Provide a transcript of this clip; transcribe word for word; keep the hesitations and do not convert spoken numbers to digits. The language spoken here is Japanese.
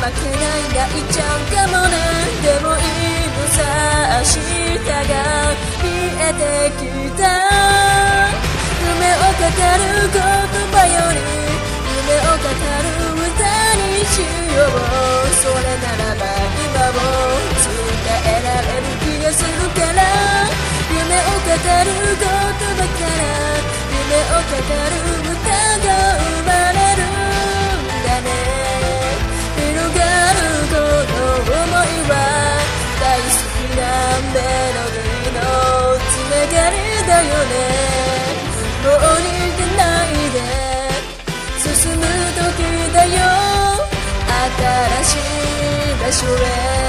けない泣いちゃうかもね。でもいいのさ、明日が見えてきた。夢を語る言葉より夢を語る歌にしよう。それならば今を伝えられる気がするから。夢を語る言葉から夢を語る歌が生まれるんだね。広がるこの想いは大好きなメロディーのつながりだよね。もう逃げないで進む時だよ。新しい場所へ